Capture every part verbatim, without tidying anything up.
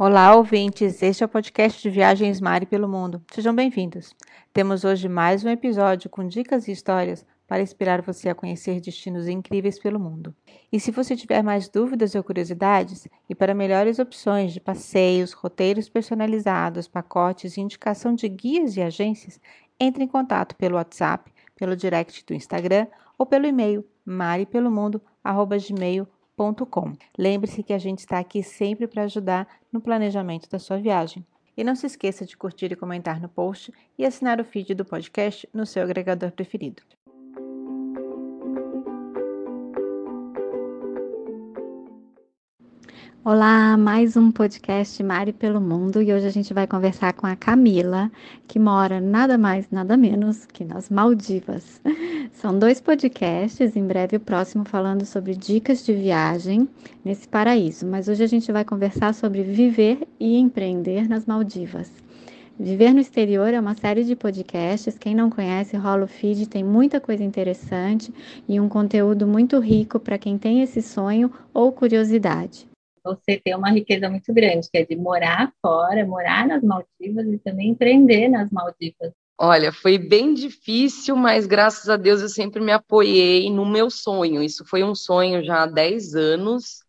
Olá, ouvintes! Este é o podcast de Viagens Mari pelo Mundo. Sejam bem-vindos. Temos hoje mais um episódio com dicas e histórias para inspirar você a conhecer destinos incríveis pelo mundo. E se você tiver mais dúvidas ou curiosidades, e para melhores opções de passeios, roteiros personalizados, pacotes e indicação de guias e agências, entre em contato pelo WhatsApp, pelo direct do Instagram ou pelo e-mail maripelomundo arroba gmail ponto com. Lembre-se que a gente está aqui sempre para ajudar no planejamento da sua viagem. E não se esqueça de curtir e comentar no post e assinar o feed do podcast no seu agregador preferido. Olá, mais um podcast Mari pelo Mundo e hoje a gente vai conversar com a Camila, que mora nada mais, nada menos que nas Maldivas. São dois podcasts, em breve o próximo falando sobre dicas de viagem nesse paraíso, mas hoje a gente vai conversar sobre viver e empreender nas Maldivas. Viver no Exterior é uma série de podcasts, quem não conhece, rola o feed, tem muita coisa interessante e um conteúdo muito rico para quem tem esse sonho ou curiosidade. Você tem uma riqueza muito grande, que é de morar fora, morar nas Maldivas e também empreender nas Maldivas. Olha, foi bem difícil, mas graças a Deus eu sempre me apoiei no meu sonho. Isso foi um sonho já há dez anos,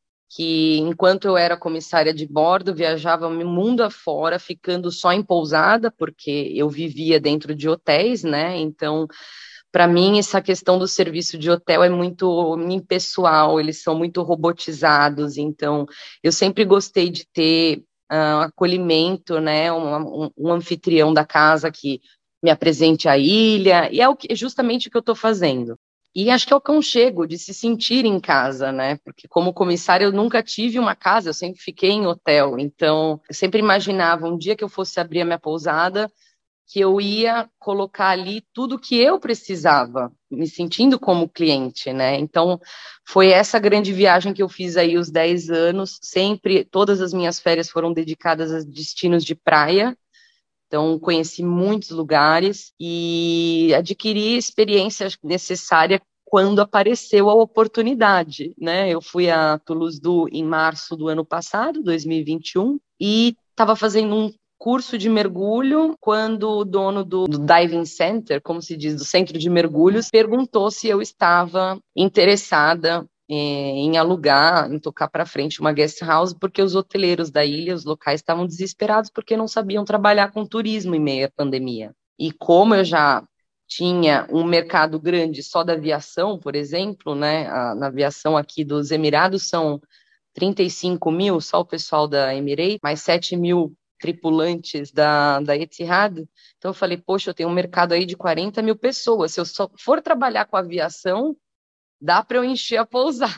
que enquanto eu era comissária de bordo, viajava o mundo afora, ficando só em pousada, porque eu vivia dentro de hotéis, né? Então, para mim, essa questão do serviço de hotel é muito impessoal, eles são muito robotizados, então eu sempre gostei de ter uh, acolhimento, né, um, um, um anfitrião da casa que me apresente a ilha, e é o que, justamente o que eu estou fazendo. E acho que é o aconchego de se sentir em casa, né, porque como comissária eu nunca tive uma casa, eu sempre fiquei em hotel, então eu sempre imaginava um dia que eu fosse abrir a minha pousada, que eu ia colocar ali tudo que eu precisava, me sentindo como cliente, né? Então, foi essa grande viagem que eu fiz aí os dez anos, sempre, todas as minhas férias foram dedicadas a destinos de praia, então conheci muitos lugares e adquiri experiência necessária quando apareceu a oportunidade, né? Eu fui a Toulouse em março do ano passado, dois mil e vinte e um, e estava fazendo um curso de mergulho, quando o dono do, do Diving Center, como se diz, do centro de mergulhos, perguntou se eu estava interessada eh, em alugar, em tocar para frente uma guest house, porque os hoteleiros da ilha, os locais, estavam desesperados porque não sabiam trabalhar com turismo em meio à pandemia. E como eu já tinha um mercado grande só da aviação, por exemplo, né, a, na aviação aqui dos Emirados são trinta e cinco mil, só o pessoal da Emirates, mais sete mil tripulantes da, da Etihad. Então eu falei, poxa, eu tenho um mercado aí de quarenta mil pessoas. Se eu só for trabalhar com aviação, dá para eu encher a pousada.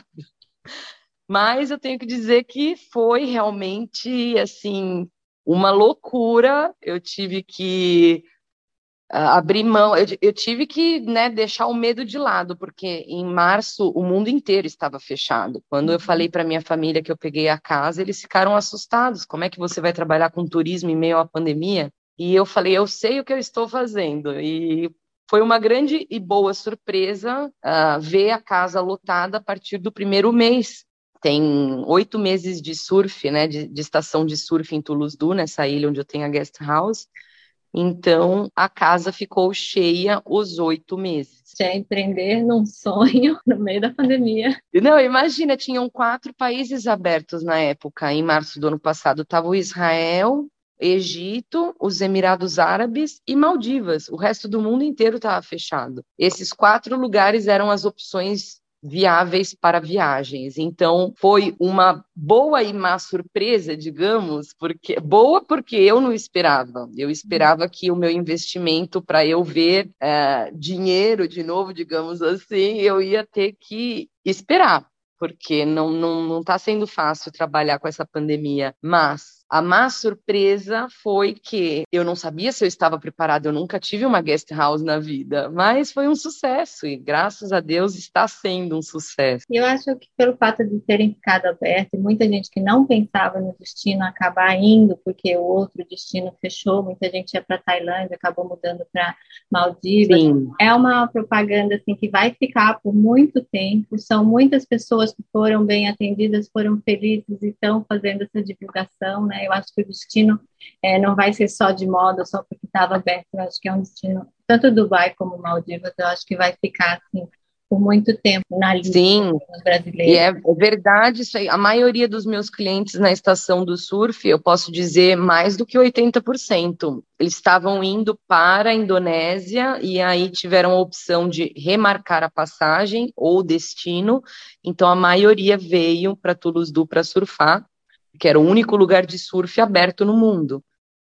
Mas eu tenho que dizer que foi realmente, assim, uma loucura. Eu tive que uh, abrir mão, eu, eu tive que, né, deixar o medo de lado, porque em março o mundo inteiro estava fechado. Quando eu falei para minha família que eu peguei a casa, eles ficaram assustados. Como é que você vai trabalhar com turismo em meio à pandemia? E eu falei, eu sei o que eu estou fazendo. E foi uma grande e boa surpresa uh, ver a casa lotada a partir do primeiro mês. Tem oito meses de surf, né, de, de estação de surf em Toulouse, nessa ilha onde eu tenho a guest house. Então, a casa ficou cheia os oito meses. Já empreender num sonho no meio da pandemia. Não, imagina, tinham quatro países abertos na época, em março do ano passado. Estava o Israel, Egito, os Emirados Árabes e Maldivas. O resto do mundo inteiro estava fechado. Esses quatro lugares eram as opções viáveis para viagens. Então, foi uma boa e má surpresa, digamos, porque boa porque eu não esperava. Eu esperava que o meu investimento para eu ver é, dinheiro de novo, digamos assim, eu ia ter que esperar, porque não não não está sendo fácil trabalhar com essa pandemia. Mas A má surpresa foi que eu não sabia se eu estava preparada, eu nunca tive uma guest house na vida, mas foi um sucesso e graças a Deus está sendo um sucesso. E eu acho que pelo fato de terem ficado abertos, e muita gente que não pensava no destino acabar indo, porque o outro destino fechou, muita gente ia para Tailândia, acabou mudando para Maldivas. Sim. É uma propaganda assim que vai ficar por muito tempo. São muitas pessoas que foram bem atendidas, foram felizes e estão fazendo essa divulgação, né? Eu acho que o destino é, não vai ser só de moda, só porque estava aberto. Eu acho que é um destino, tanto Dubai como Maldivas, eu acho que vai ficar assim por muito tempo na lista Sim, dos e brasileiros. é verdade isso aí. A maioria dos meus clientes na estação do surf, eu posso dizer mais do que oitenta por cento. Eles estavam indo para a Indonésia e aí tiveram a opção de remarcar a passagem ou o destino. Então a maioria veio para Toulouse para surfar, que era o único lugar de surf aberto no mundo.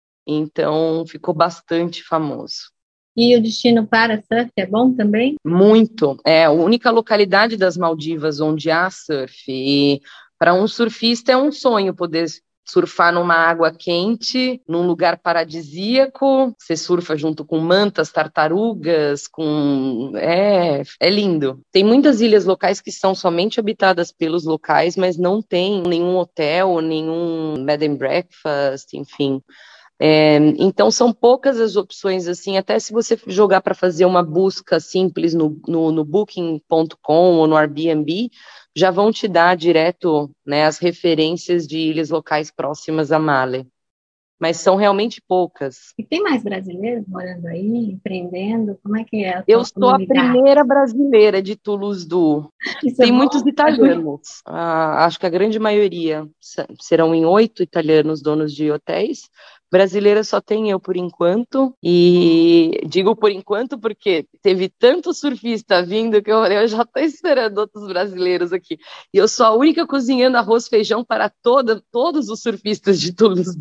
Então ficou bastante famoso. E o destino para surf é bom também? Muito. É a única localidade das Maldivas onde há surf. E para um surfista é um sonho poder surfar numa água quente, num lugar paradisíaco. Você surfa junto com mantas, tartarugas, com é, é lindo. Tem muitas ilhas locais que são somente habitadas pelos locais, mas não tem nenhum hotel, nenhum bed and breakfast, enfim. É, então são poucas as opções assim, até se você jogar para fazer uma busca simples no, no, no booking ponto com ou no Airbnb, já vão te dar direto, né, as referências de ilhas locais próximas a Male. Mas são realmente poucas. E tem mais brasileiros morando aí, empreendendo? Como é que é a Eu sua sou a comunidade? primeira brasileira de Toulouse. Isso é Tem bom? muitos italianos. Ah, acho que a grande maioria se- serão em oito italianos donos de hotéis. Brasileira só tem eu por enquanto. E digo por enquanto porque teve tanto surfista vindo que eu falei, eu já estou esperando outros brasileiros aqui. E eu sou a única cozinhando arroz e feijão para toda, todos os surfistas de Toulouse.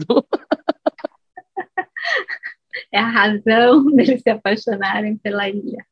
É a razão deles se apaixonarem pela ilha.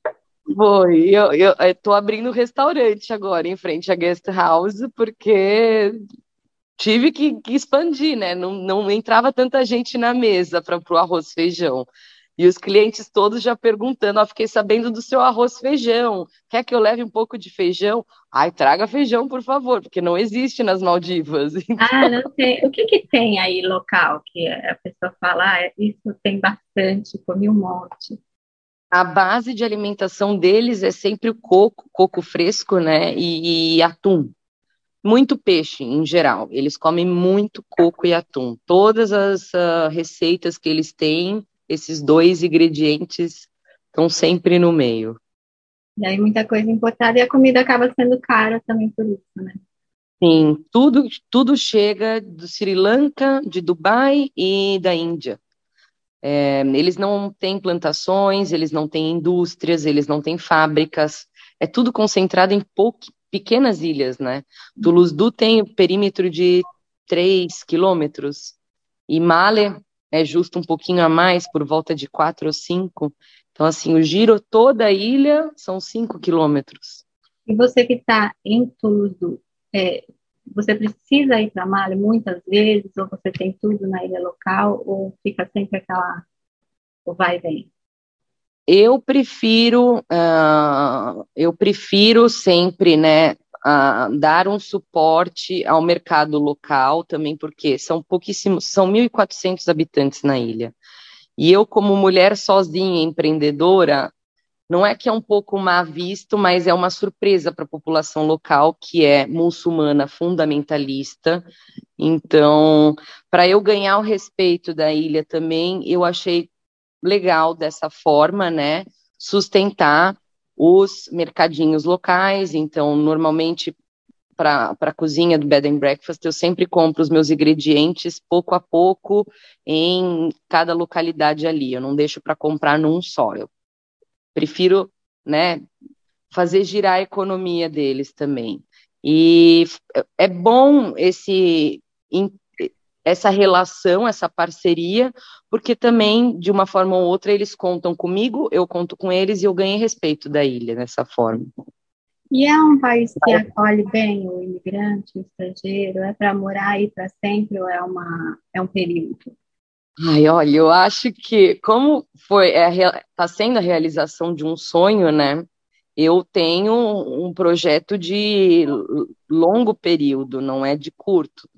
Foi, eu, eu, eu tô abrindo um restaurante agora em frente à guest house, porque tive que, que expandir, né? Não, não entrava tanta gente na mesa para o arroz e feijão. E os clientes todos já perguntando, ó, fiquei sabendo do seu arroz e feijão, quer que eu leve um pouco de feijão? Ai, traga feijão, por favor, porque não existe nas Maldivas. Ah, não tem. O que que tem aí local que a pessoa fala, ah, isso tem bastante, comi um monte. A base de alimentação deles é sempre o coco, coco fresco, né? E, e atum. Muito peixe, em geral. Eles comem muito coco e atum. Todas as uh, receitas que eles têm, esses dois ingredientes estão sempre no meio. E aí muita coisa importada e a comida acaba sendo cara também por isso, né? Sim, tudo, tudo chega do Sri Lanka, de Dubai e da Índia. É, eles não têm plantações, eles não têm indústrias, eles não têm fábricas. É tudo concentrado em pouqui, pequenas ilhas, né? Toulouse tem um perímetro de três quilômetros e Male é justo um pouquinho a mais, por volta de quatro ou cinco. Então, assim, o giro toda a ilha são cinco quilômetros. E você que está em Toulouse, é, você precisa ir para Mali muitas vezes, ou você tem tudo na ilha local, ou fica sempre aquela, o vai e vem? Eu prefiro, uh, eu prefiro sempre, né, uh, dar um suporte ao mercado local também, porque são pouquíssimos, são mil e quatrocentos habitantes na ilha. E eu, como mulher sozinha, empreendedora, não é que é um pouco má visto, mas é uma surpresa para a população local, que é muçulmana fundamentalista. Então, para eu ganhar o respeito da ilha também, eu achei legal dessa forma, né? Sustentar os mercadinhos locais. Então, normalmente, para a cozinha do Bed and Breakfast, eu sempre compro os meus ingredientes pouco a pouco em cada localidade ali. Eu não deixo para comprar num só. Eu prefiro, né, fazer girar a economia deles também. E é bom esse essa relação, essa parceria, porque também, de uma forma ou outra, eles contam comigo, eu conto com eles e eu ganhei respeito da ilha dessa forma. E é um país que acolhe bem o imigrante, o estrangeiro? É para morar aí para sempre ou é uma, é um período? Ai, olha, eu acho que como foi, é, tá sendo a realização de um sonho, né? Eu tenho um projeto de longo período, não é de curto,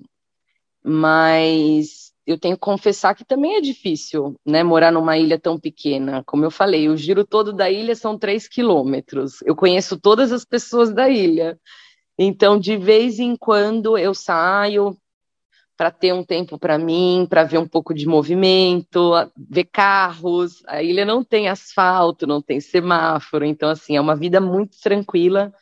mas eu tenho que confessar que também é difícil, né, morar numa ilha tão pequena. Como eu falei, o giro todo da ilha são três quilômetros. Eu conheço todas as pessoas da ilha, então de vez em quando eu saio para ter um tempo para mim, para ver um pouco de movimento, ver carros. A ilha não tem asfalto, não tem semáforo, então assim é uma vida muito tranquila,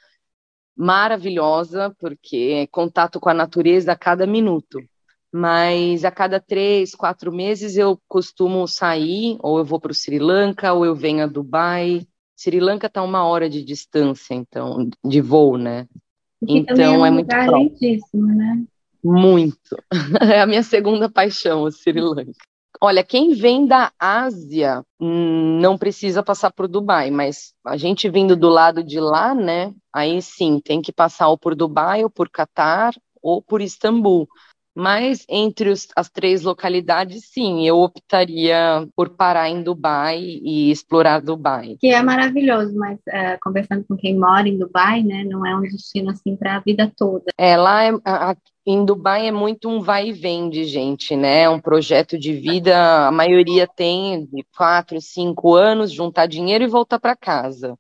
maravilhosa, porque é contato com a natureza a cada minuto. Mas a cada três, quatro meses eu costumo sair, ou eu vou para o Sri Lanka, ou eu venho a Dubai. Sri Lanka está uma hora de distância, então, de voo, né? E que também é Então é um muito lugar próximo. lindíssimo, né? Muito. É a minha segunda paixão, o Sri Lanka. Olha, quem vem da Ásia hum, não precisa passar por Dubai, mas a gente vindo do lado de lá, né? Aí sim, tem que passar ou por Dubai, ou por Catar, ou por Istambul. Mas entre os- as três localidades, sim, eu optaria por parar em Dubai e explorar Dubai. Que é maravilhoso, mas é, conversando com quem mora em Dubai, né, não é um destino assim para a vida toda. É, lá é- a- a- em Dubai é muito um vai e vem de gente, né? Um projeto de vida, a maioria tem de quatro, cinco anos, juntar dinheiro e voltar para casa.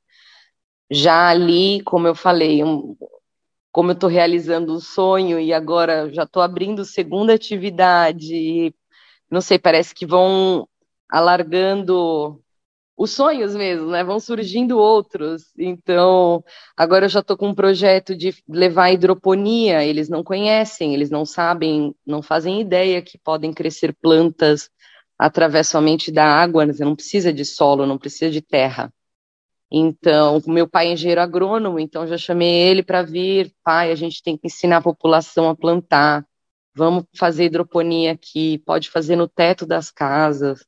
Já ali, como eu falei, um- como eu estou realizando um sonho e agora já estou abrindo segunda atividade, e, não sei, parece que vão alargando os sonhos mesmo, né? Vão surgindo outros. Então, agora eu já estou com um projeto de levar a hidroponia. Eles não conhecem, eles não sabem, não fazem ideia que podem crescer plantas através somente da água. Você não precisa de solo, não precisa de terra. Então, meu pai é engenheiro agrônomo, então já chamei ele para vir. Pai, a gente tem que ensinar a população a plantar. Vamos fazer hidroponia aqui, pode fazer no teto das casas.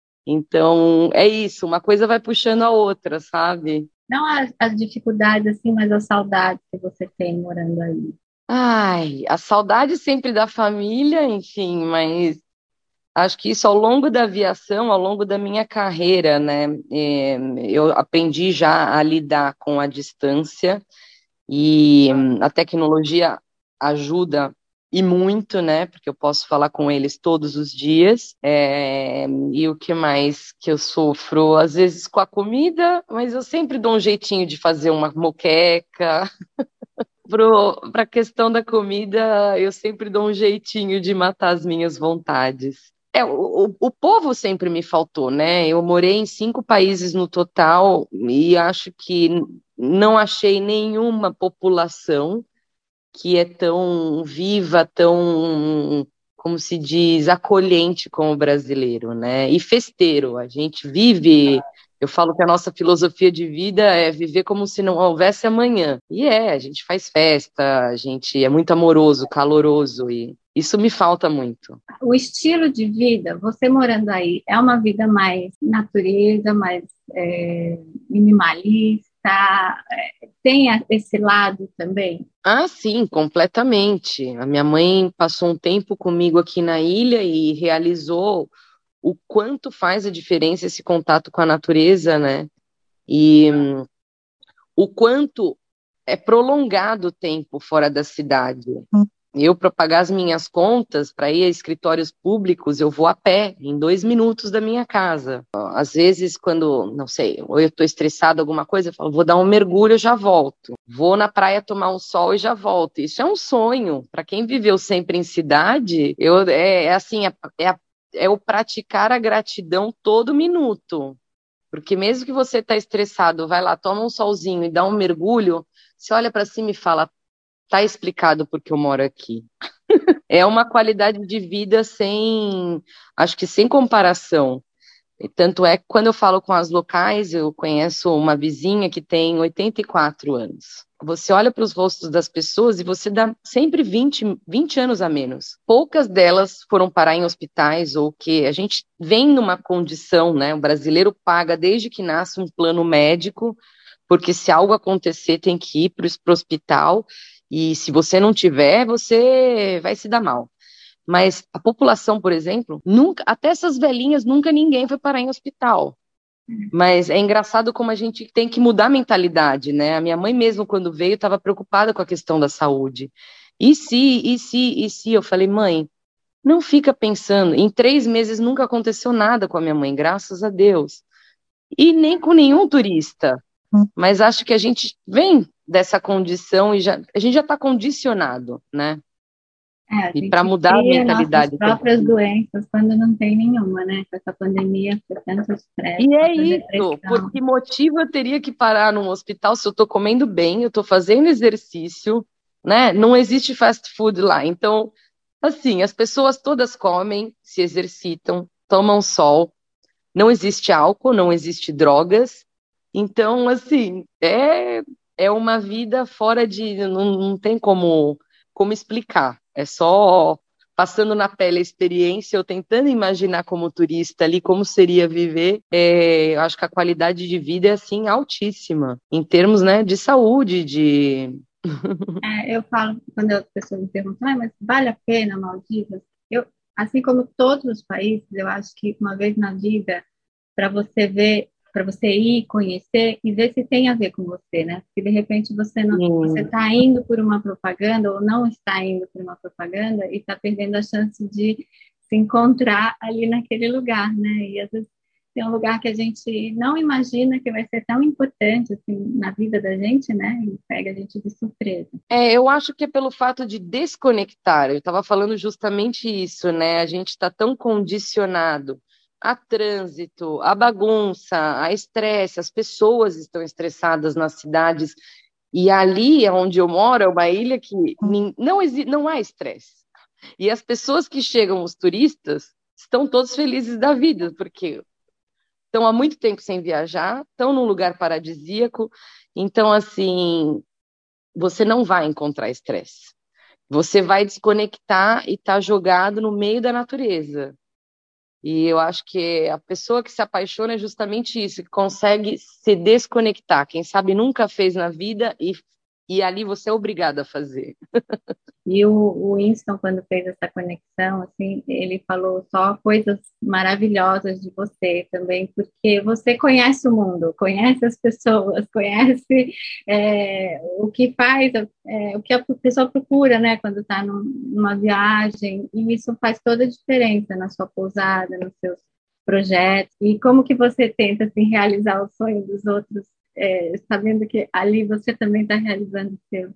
Então, é isso, uma coisa vai puxando a outra, sabe? Não as, as dificuldades assim, mas as saudades que você tem morando aí. Ai, a saudade sempre da família, enfim, mas acho que isso ao longo da aviação, ao longo da minha carreira, né? é, eu aprendi já a lidar com a distância e hum, a tecnologia ajuda e muito, né? Porque eu posso falar com eles todos os dias. É, e o que mais que eu sofro? Às vezes com a comida, mas eu sempre dou um jeitinho de fazer uma moqueca. Para a questão da comida, eu sempre dou um jeitinho de matar as minhas vontades. É, o, o, o povo sempre me faltou, né? Eu morei em cinco países no total e acho que não achei nenhuma população que é tão viva, tão, como se diz, acolhente como o brasileiro, né? E festeiro. A gente vive. Eu falo que a nossa filosofia de vida é viver como se não houvesse amanhã. E é, a gente faz festa, a gente é muito amoroso, caloroso, e isso me falta muito. O estilo de vida, você morando aí, é uma vida mais natureza, mais é, minimalista, é, tem a- esse lado também? Ah, sim, completamente. A minha mãe passou um tempo comigo aqui na ilha e realizou o quanto faz a diferença esse contato com a natureza, né? E hum, o quanto é prolongado o tempo fora da cidade. Eu, para pagar as minhas contas, para ir a escritórios públicos, eu vou a pé, em dois minutos da minha casa. Às vezes, quando, não sei, ou eu estou estressada alguma coisa, eu falo, vou dar um mergulho, eu já volto. Vou na praia tomar um sol e já volto. Isso é um sonho. Para quem viveu sempre em cidade, eu, é, é assim, é, é, a- é o praticar a gratidão todo minuto. Porque mesmo que você está estressado, vai lá, toma um solzinho e dá um mergulho, você olha para cima e fala, tá explicado porque eu moro aqui. É uma qualidade de vida sem, acho que sem comparação. E tanto é que quando eu falo com as locais, eu conheço uma vizinha que tem oitenta e quatro anos. Você olha para os rostos das pessoas e você dá sempre vinte, vinte anos a menos. Poucas delas foram parar em hospitais ou que a gente vem numa condição, né? O brasileiro paga desde que nasce um plano médico porque se algo acontecer, tem que ir para o hospital, e se você não tiver, você vai se dar mal. Mas a população, por exemplo, nunca, até essas velhinhas, nunca ninguém foi parar em hospital. Mas é engraçado como a gente tem que mudar a mentalidade, né? A minha mãe mesmo, quando veio, estava preocupada com a questão da saúde. E se, e se, e se? Eu falei, mãe, não fica pensando. Em três meses nunca aconteceu nada com a minha mãe, graças a Deus. E nem com nenhum turista. Mas acho que a gente vem dessa condição e já, a gente já está condicionado, né? É, a E para gente mudar a cria nossas mentalidade próprias também. doenças quando não tem nenhuma, né? Com essa pandemia, foi tanto estresse, E é tanta isso, depressão. por que motivo eu teria que parar num hospital se eu estou comendo bem, eu estou fazendo exercício, né? Não existe fast food lá. Então, assim, as pessoas todas comem, se exercitam, tomam sol, não existe álcool, não existe drogas. Então, assim, é, é uma vida fora de. Não, não tem como, como explicar. É só passando na pele a experiência, eu tentando imaginar como turista ali, como seria viver. É, eu acho que a qualidade de vida é, assim, altíssima, em termos, né, de saúde, de. É, eu falo, quando as pessoas me perguntam, ah, mas vale a pena Maldivas? Eu, assim como todos os países, eu acho que uma vez na vida, para você ver, para você ir conhecer e ver se tem a ver com você, né? Porque de repente você não, você Sim. está indo por uma propaganda ou não está indo por uma propaganda e está perdendo a chance de se encontrar ali naquele lugar, né? E às vezes tem um lugar que a gente não imagina que vai ser tão importante assim na vida da gente, né? E pega a gente de surpresa. É, eu acho que é pelo fato de desconectar. Eu estava falando justamente isso, né? A gente está tão condicionado a trânsito, a bagunça, a estresse. As pessoas estão estressadas nas cidades. E ali onde eu moro é uma ilha que nin- não, exi- não há estresse. E as pessoas que chegam, os turistas, estão todos felizes da vida, porque estão há muito tempo sem viajar, estão num lugar paradisíaco. Então, assim, você não vai encontrar estresse. Você vai desconectar e estar jogado no meio da natureza. E eu acho que a pessoa que se apaixona é justamente isso, que consegue se desconectar. Quem sabe nunca fez na vida e, e ali você é obrigado a fazer. E o, o Winston, quando fez essa conexão, assim, ele falou só coisas maravilhosas de você também, porque você conhece o mundo, conhece as pessoas, conhece é, o que faz, é, o que a pessoa procura, né, quando está num, numa viagem, e isso faz toda a diferença na sua pousada, nos seus projetos, e como que você tenta, assim, realizar o sonho dos outros, é, sabendo que ali você também está realizando o seu.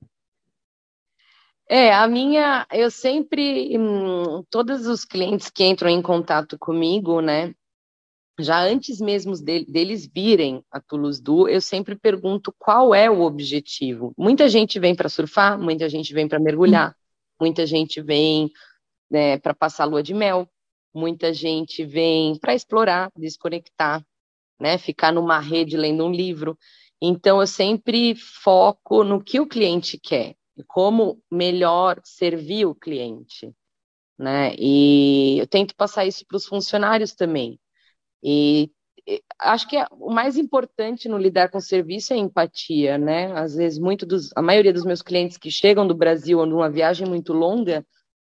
É, a minha, eu sempre, hum, todos os clientes que entram em contato comigo, né, já antes mesmo de- deles virem a Toulouse Du, eu sempre pergunto qual é o objetivo. Muita gente vem para surfar, muita gente vem para mergulhar, muita gente vem, né, para passar lua de mel, muita gente vem para explorar, desconectar, né, ficar numa rede lendo um livro. Então, eu sempre foco no que o cliente quer, e como melhor servir o cliente, né? E eu tento passar isso para os funcionários também. E e acho que é- o mais importante no lidar com o serviço é a empatia, né? Às vezes, muito dos, a maioria dos meus clientes que chegam do Brasil ou numa viagem muito longa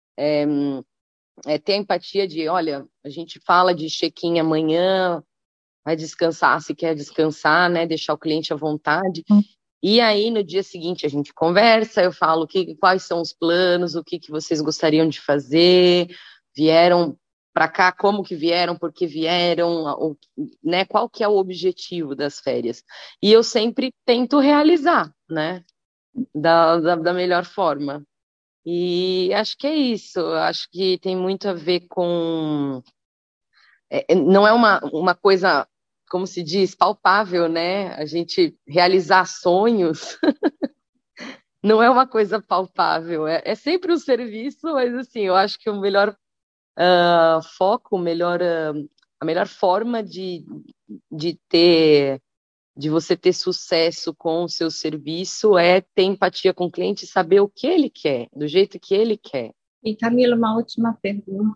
é ter a empatia de, olha, a gente fala de check-in amanhã, vai descansar se quer descansar, né? Deixar o cliente à vontade. E aí, no dia seguinte, a gente conversa, eu falo que, quais são os planos, o que, que vocês gostariam de fazer, vieram para cá, como que vieram, por que vieram, o- né? Qual que é o objetivo das férias. E eu sempre tento realizar, né? Da, da, da melhor forma. E acho que é isso, acho que tem muito a ver com é, não é uma, uma coisa, como se diz, palpável, né? A gente realizar sonhos não é uma coisa palpável, é, é sempre um serviço, mas assim, eu acho que o melhor ah, foco, o melhor, ah, a melhor forma de, de ter, de você ter sucesso com o seu serviço é ter empatia com o cliente e saber o que ele quer, do jeito que ele quer. E Camila, uma última pergunta.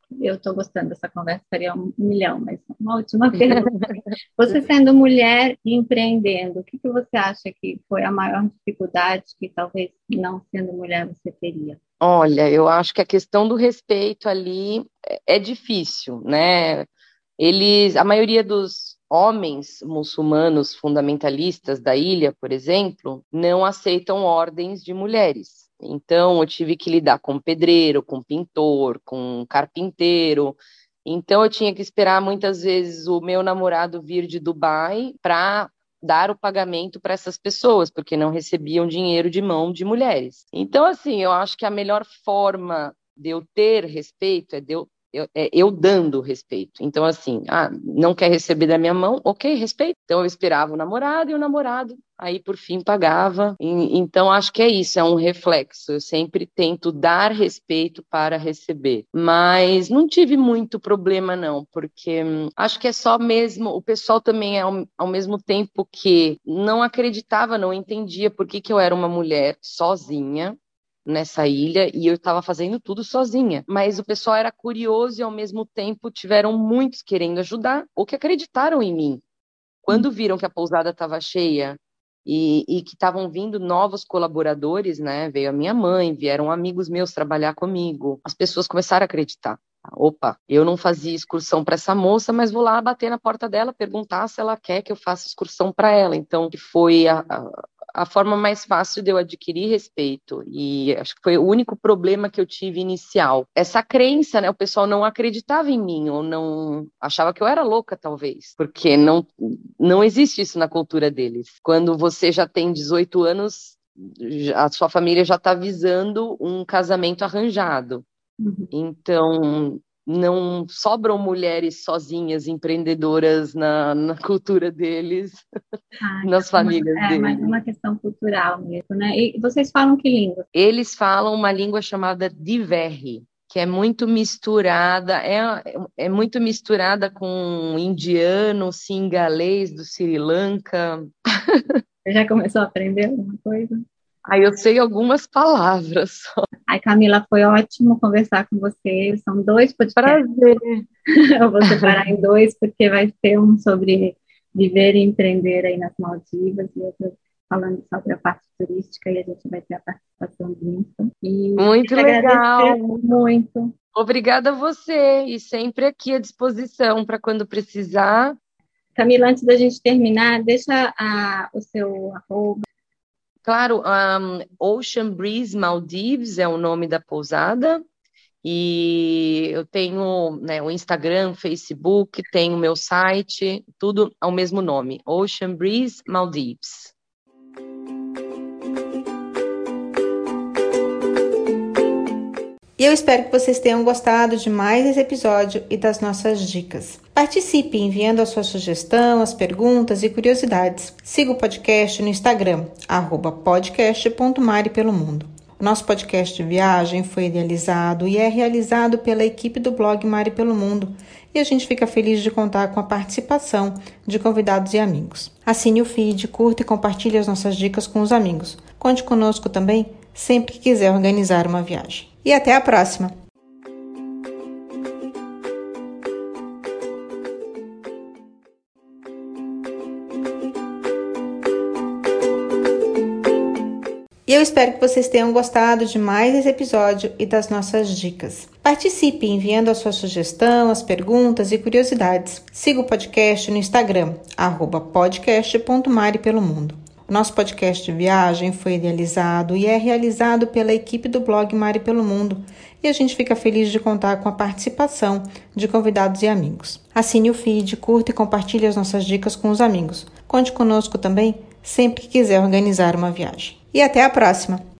Eu estou gostando dessa conversa, seria um milhão, mas uma última pergunta. Você sendo mulher e empreendendo, o que, que você acha que foi a maior dificuldade que talvez não sendo mulher você teria? Olha, eu acho que a questão do respeito ali é é difícil, né? Eles, a maioria dos homens muçulmanos fundamentalistas da ilha, por exemplo, não aceitam ordens de mulheres. Então, eu tive que lidar com pedreiro, com pintor, com carpinteiro. Então, eu tinha que esperar muitas vezes o meu namorado vir de Dubai para dar o pagamento para essas pessoas, porque não recebiam dinheiro de mão de mulheres. Então, assim, eu acho que a melhor forma de eu ter respeito é de eu eu, é, eu dando respeito. Então, assim, ah, não quer receber da minha mão? Ok, respeito. Então, eu esperava o namorado e o namorado, aí, por fim, pagava. E, então, acho que é isso, é um reflexo. Eu sempre tento dar respeito para receber. Mas não tive muito problema, não, porque hum, acho que é só mesmo, o pessoal também, é ao, ao mesmo tempo que não acreditava, não entendia por que, que eu era uma mulher sozinha nessa ilha e eu estava fazendo tudo sozinha. Mas o pessoal era curioso e ao mesmo tempo tiveram muitos querendo ajudar ou que acreditaram em mim. Quando viram que a pousada estava cheia e, e que estavam vindo novos colaboradores, né? Veio a minha mãe, vieram amigos meus trabalhar comigo. As pessoas começaram a acreditar. Opa, eu não fazia excursão para essa moça, mas vou lá bater na porta dela, perguntar se ela quer que eu faça excursão para ela. Então, que foi a, a, a forma mais fácil de eu adquirir respeito. E acho que foi o único problema que eu tive inicial. Essa crença, né? O pessoal não acreditava em mim, ou não achava que eu era louca, talvez, porque não, não existe isso na cultura deles. Quando você já tem dezoito anos, a sua família já está visando um casamento arranjado. Uhum. Então, não sobram mulheres sozinhas, empreendedoras na, na cultura deles, Ah, nas então, famílias é mais deles. uma questão cultural mesmo, né? E vocês falam que língua? Eles falam uma língua chamada Diverri, que é muito misturada, é, é muito misturada com indiano, singalês do Sri Lanka. Você já começou a aprender alguma coisa? Aí eu sei algumas palavras. Ai, Camila, foi ótimo conversar com você. São dois podcasts. Prazer. Eu vou separar em dois, porque vai ter um sobre viver e empreender aí nas Maldivas e outro falando sobre a parte turística e a gente vai ter a participação do Winston. E Muito queria legal. agradecer muito. Obrigada a você e sempre aqui à disposição para quando precisar. Camila, antes da gente terminar, deixa a, o seu arroba. Claro, um, Ocean Breeze Maldives é o nome da pousada. E eu tenho, né, o Instagram, Facebook, tenho o meu site, tudo ao mesmo nome, Ocean Breeze Maldives. E eu espero que vocês tenham gostado de mais esse episódio e das nossas dicas. Participe enviando a sua sugestão, as perguntas e curiosidades. Siga o podcast no Instagram, arroba podcast ponto mari pelo mundo. O nosso podcast de viagem foi idealizado e é realizado pela equipe do blog Mari pelo Mundo e a gente fica feliz de contar com a participação de convidados e amigos. Assine o feed, curta e compartilhe as nossas dicas com os amigos. Conte conosco também sempre que quiser organizar uma viagem. E até a próxima! E eu espero que vocês tenham gostado de mais esse episódio e das nossas dicas. Participe enviando a sua sugestão, as perguntas e curiosidades. Siga o podcast no Instagram, arroba podcast ponto mari pelo mundo. O nosso podcast de viagem foi idealizado e é realizado pela equipe do blog Mari pelo Mundo e a gente fica feliz de contar com a participação de convidados e amigos. Assine o feed, curta e compartilhe as nossas dicas com os amigos. Conte conosco também sempre que quiser organizar uma viagem. E até a próxima!